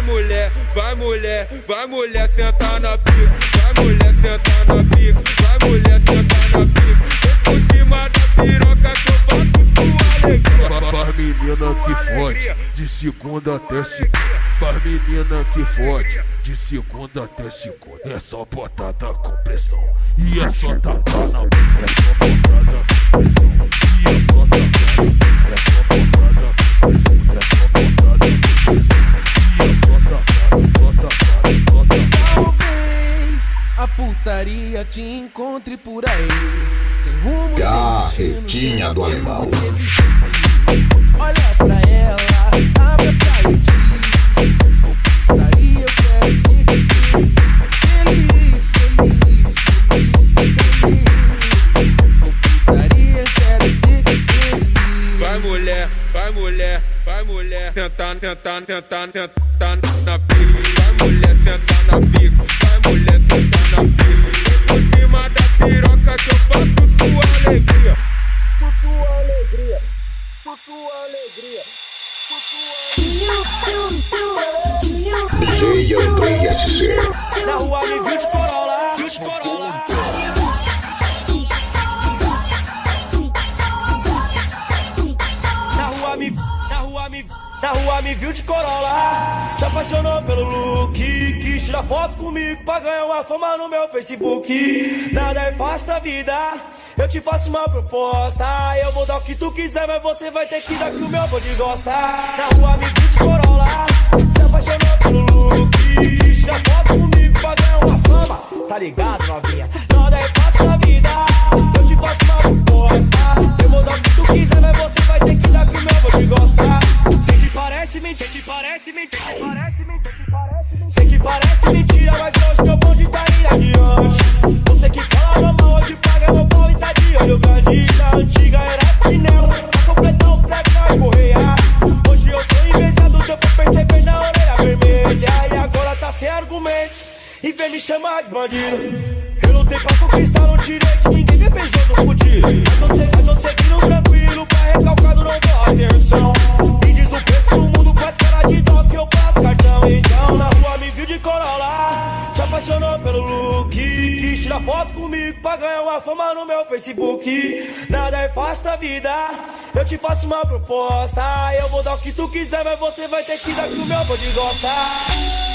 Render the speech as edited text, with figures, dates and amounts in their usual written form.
vai mulher, vai mulher sentar na pica, vai mulher sentar na pica, vai mulher sentar na pica, vem por cima da piroca que eu faço sua alegria. Pras menina que fode, de segunda até segunda. Pras menina que fode, de segunda até segunda. É só botada com pressão, e é só tapa na boca. É só botada com pressão, e é só tapa na boca. É só botada com pressão, é só botada com pressão, e é só tapa, só tapa. Talvez a putaria te encontre por aí, sem rumo, Carretinha do Alemão. Olha pra ela, abraça e diz: putaria, eu quero ser feliz, feliz, feliz, feliz. Putaria, eu quero ser feliz. Vai mulher, vai mulher, vai mulher tentar na pica. Vai mulher sentar na pica, vai mulher sentar na pica. Por cima da piroca que eu faço sua alegria. Por sua alegria, por sua alegria, por sua alegria. DJ Andrei SC. Na rua me viu de Corolla, Na rua me viu de Corolla, se apaixonou pelo look, quis tirar foto comigo pra ganhar uma fama no meu Facebook. Nada é fácil da vida, eu te faço uma proposta. Eu vou dar o que tu quiser, mas você vai ter que dar que o meu bonde gosta. Na rua me viu de Corolla, se apaixonou pelo look, quis tirar foto comigo pra ganhar uma fama. Tá ligado, novinha? Nada é fácil da vida, eu te faço uma proposta. Eu vou dar o que tu quiser, mas você vai ter que dar que o meu bonde gosta. Sei que parece mentira, sei que parece mentira, mas hoje meu bonde tá indo adiante. Você que fala mal, hoje paga meu pau e tá de olho grande. Na antiga era chinelo, pra completar o prego na correia. Hoje eu sou invejado, deu pra perceber na orelha vermelha. E agora tá sem argumentos, e vem me chamar de bandido. Eu lutei pra conquistar um direito, ninguém me beijou no fudido. Mas você vindo tranquilo, pra recalcado não dou atenção. Me diz o preço do mundo, faz cara de dó que eu passo cartão. Então na rua me viu de Corolla, se apaixonou pelo look, quis tirar foto comigo pra ganhar uma fama no meu Facebook. Nada é fácil da vida, eu te faço uma proposta. Eu vou dar o que tu quiser, mas você vai ter que dar que o meu bonde gosta.